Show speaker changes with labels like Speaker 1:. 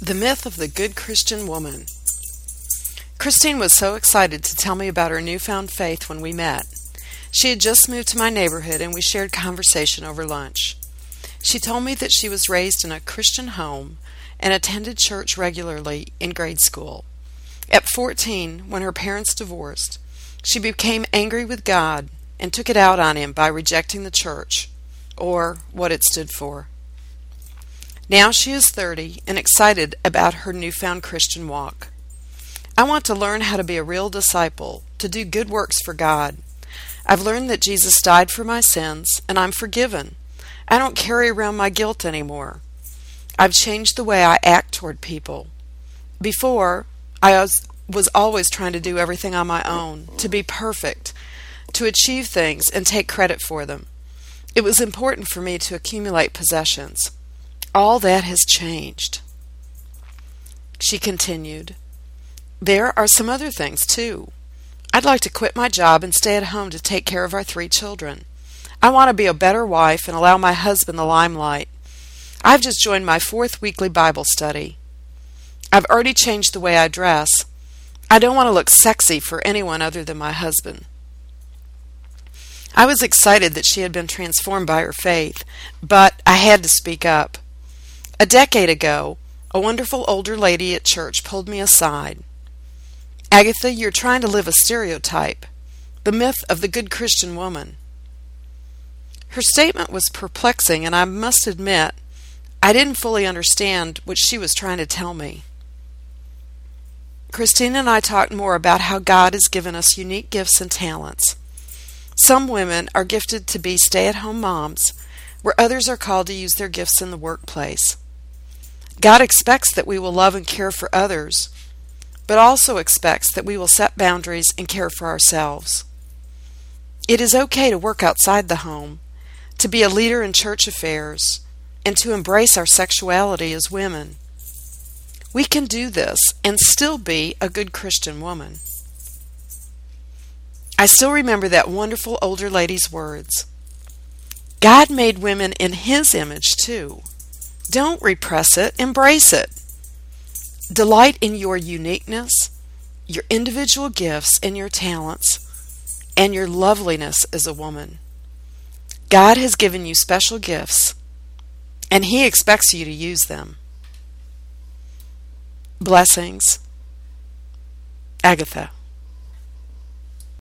Speaker 1: The myth of the good Christian woman. Christine was so excited to tell me about her newfound faith when we met. She had just moved to my neighborhood and we shared conversation over lunch. She told me that she was raised in a Christian home and attended church regularly in grade school. At 14, when her parents divorced, she became angry with God and took it out on him by rejecting the church, or what it stood for. Now she is 30 and excited about her newfound Christian walk. I want to learn how to be a real disciple, to do good works for God. I've learned that Jesus died for my sins, and I'm forgiven. I don't carry around my guilt anymore. I've changed the way I act toward people. Before, I was always trying to do everything on my own, to be perfect, to achieve things and take credit for them. It was important for me to accumulate possessions. All that has changed. She continued, There are some other things, too. I'd like to quit my job and stay at home to take care of our 3 children. I want to be a better wife and allow my husband the limelight. I've just joined my 4th weekly Bible study. I've already changed the way I dress. I don't want to look sexy for anyone other than my husband. I was excited that she had been transformed by her faith, but I had to speak up. A decade ago, a wonderful older lady at church pulled me aside. Agatha, you're trying to live a stereotype, the myth of the good Christian woman. Her statement was perplexing, and I must admit, I didn't fully understand what she was trying to tell me. Christine and I talked more about how God has given us unique gifts and talents. Some women are gifted to be stay-at-home moms, where others are called to use their gifts in the workplace. God expects that we will love and care for others, but also expects that we will set boundaries and care for ourselves. It is okay to work outside the home, to be a leader in church affairs, and to embrace our sexuality as women. We can do this and still be a good Christian woman. I still remember that wonderful older lady's words. God made women in His image too. Don't repress it, embrace it. Delight in your uniqueness, your individual gifts and your talents, and your loveliness as a woman. God has given you special gifts, and He expects you to use them. Blessings, Agatha.